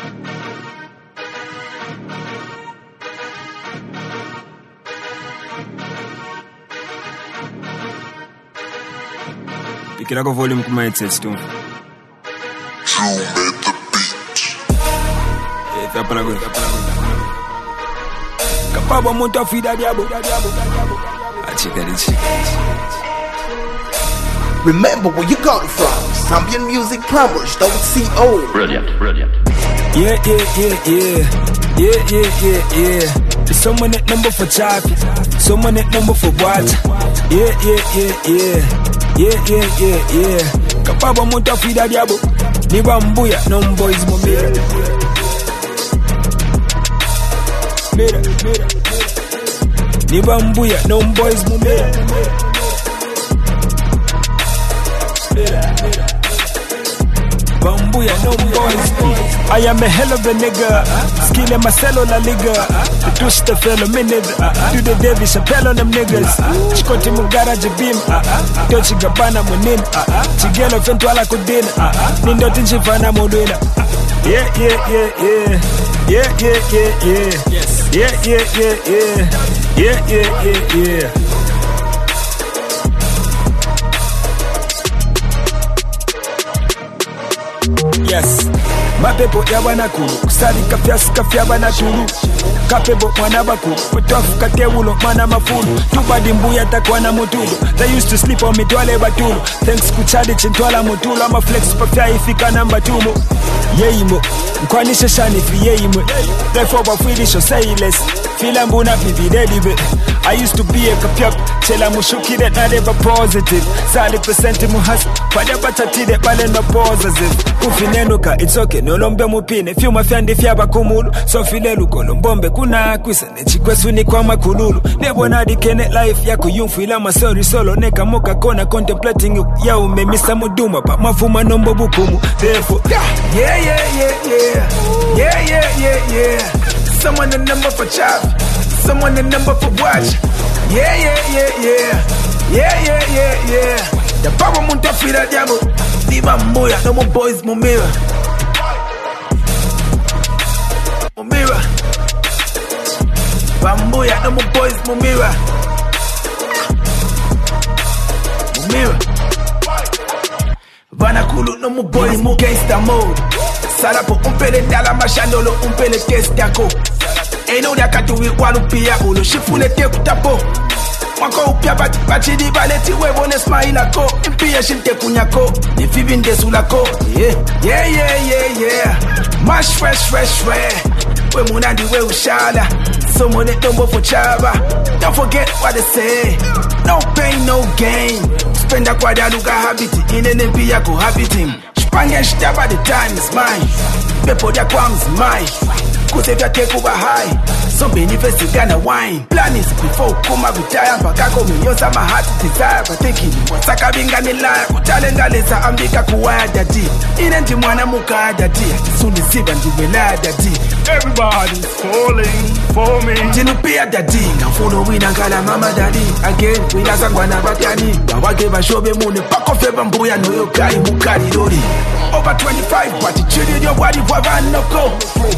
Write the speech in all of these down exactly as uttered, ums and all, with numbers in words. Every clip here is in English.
Pick it up volume come headset too. You made the beat. Eh, fais pas la gueule. Capable monter à fida diabo. Ah, chica de chica. Remember where you got it from. Zambian Music Plumbers, don't see old. Brilliant, brilliant. Yeah, yeah, yeah, yeah. Yeah, yeah, yeah, yeah. There's someone that number for Chavi. Someone that number for Water. Yeah, yeah, yeah, yeah. Yeah, yeah, yeah, yeah. Capable monta fida diabo. Ni bambuya, no boys mo mira. Mira, mira. Ni bambuya, no boys mo mira. Mira, mira. Bambuya, no boys. I am a hell of a nigga. Skill in my cellular liga. The twist the fellow minute. Do the David Chappelle on them niggas. Chikoti mu garage beam. Tochi gabana munin. Chigelo fentu ala kudina. Nindo tinchi fana modina. Yeah, yeah, yeah, yeah. Yeah, yeah, yeah, yeah. Yeah, yeah, yeah, yeah. Yeah, yeah, yeah, yeah. Yes, mapepo ya banakulu kusali kafyasi kafya banakulu kapebo mwana bakulu mutafu katewulo mana mafulu tubadi mbuya takwa na mutulo. They used to sleep on me twale batulo. Thanks kuchadi chintwala mutulo. Ama flex pafya ifika namba tumo. Yeimo mkwanisha shani fi yeimo. Therefore bafwilisho say less. Fila mbuna pipi dedibe. I used to be a kapyap. Chela mushuki that not ever positive. Sali percent muhas. Pada batati de pale no positive. Ufinenuka it's okay. No lombe mupine. Fiu mafyandi fiaba kumulu. So filelu kolombombe kuna kwisa. Nechikwesu ni kwa makululu. Nebo nadi kene life yako yumfu ila masori solo. Neka moka kona contemplating ya ume misa muduma. Pa mafuma nombo bukumu. Therefore yeah, yeah, yeah, yeah. Yeah, yeah, yeah, yeah. Someone the number for chop. Someone the number for watch. Yeah, yeah, yeah, yeah. Yeah, yeah, yeah, yeah. The power munta fira diabo. Diva mbuya, no more boys mumira. Mumira. Bambuya, no more boys mumira. Mumira. Vanakulu, no more boys mu gangsta mode. Salapo umpele dala mashandolo umpele test yako. Eno ya katuwi walupia ulo shifule te kutapo. Mwako upia bati bachidi baleti webone smile ako. Impia shinte kunyako. Nifibinde sulako. Yeah, yeah, yeah, yeah, yeah. Mash fresh, fresh, fresh. We munandi we ushala. Someone that don't for chaba. Don't forget what they say. No pain, no gain. Spend a quadra luka habiti. In an empia ko habitim. Spange shtaba the time is mine. Pepo dia kwams mine. Cause if you take over high, some benefits you gonna wine. Plan is before come up with time, but I come in your summer heart desire. But thinking, what's a cabin and lie, Talenga lesa ambika kuwaya daddy. In and Timwana muka daddy, soon the sip and the daddy. Everybody's falling for me. Jinupia daddy, now follow we Nankala mama daddy. Again, we Nasangwana Batiani. Wawake Bashobe Moon, pack of Bambuya, no yo carry Mukari Lodi. Over twenty-five, but you children your body for van no go.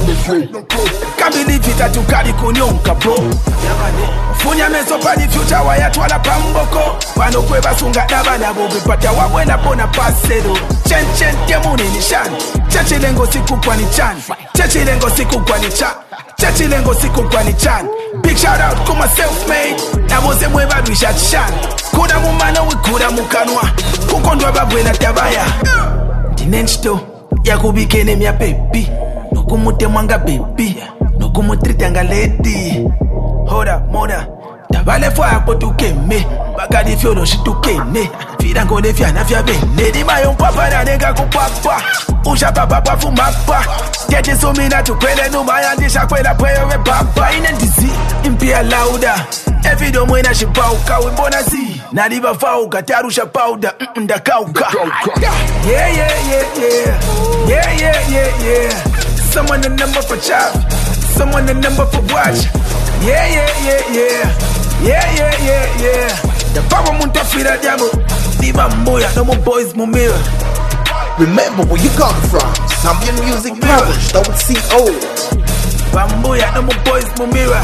Can't believe it that you carry kunyonka bro. Funya meso pa the future waya twala pamboko. Wano kweba sunga daba na bobe pata wawena pona pasero. Chen chen temuni ni shan. Chechi lengo siku kwa ni chan. Chechi lengo siku kwa ni chan. Chechi lengo siku kwa ni chan. Big shout out kuma self-made. Na mose mweba bishat shan. Kuda mumana we kuda mukanwa. Kukondwa babwe na tabaya. Dinensto ya kubikene mya baby. Nokumute mwanga baby. Nokumutreat anga lady. Hoda moda tabale fwa hapo tukeme. Bagadi fyolo shitukene. Fira ngole fya na fya bene. Di mayo mpapa na nega kupapa. Usha papa pa fumapa. Tete sumina tukwele numaya. Ndisha kwela pweyo we papa. Ine ndizi impia lauda. Evido mwena shipauka wimbona zi. Nadiba fauka tarusha powder. Ndakauka. Yeah, yeah, yeah, yeah. Yeah, yeah, yeah, yeah. Someone the number for chop. Someone the number for watch. Yeah, yeah, yeah, yeah. Yeah, yeah, yeah, yeah. The power munta fira diabo. Diva mbuya, no more boys mumira. Remember where you come from. Zambian music published, don't see old. Bambuya, no more boys, Mumira.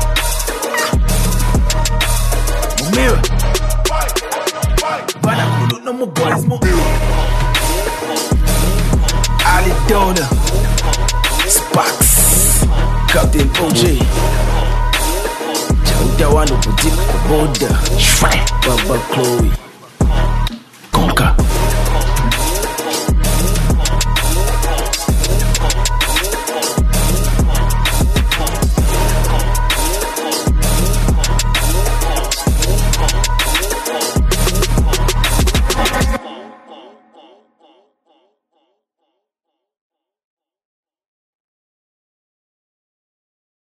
Mumira. Banakulu, no more boys, Mumira. Ali Dona. Sparks. Captain O J. Chauda wano boutique, Boda. Shrine. Baba Chloe.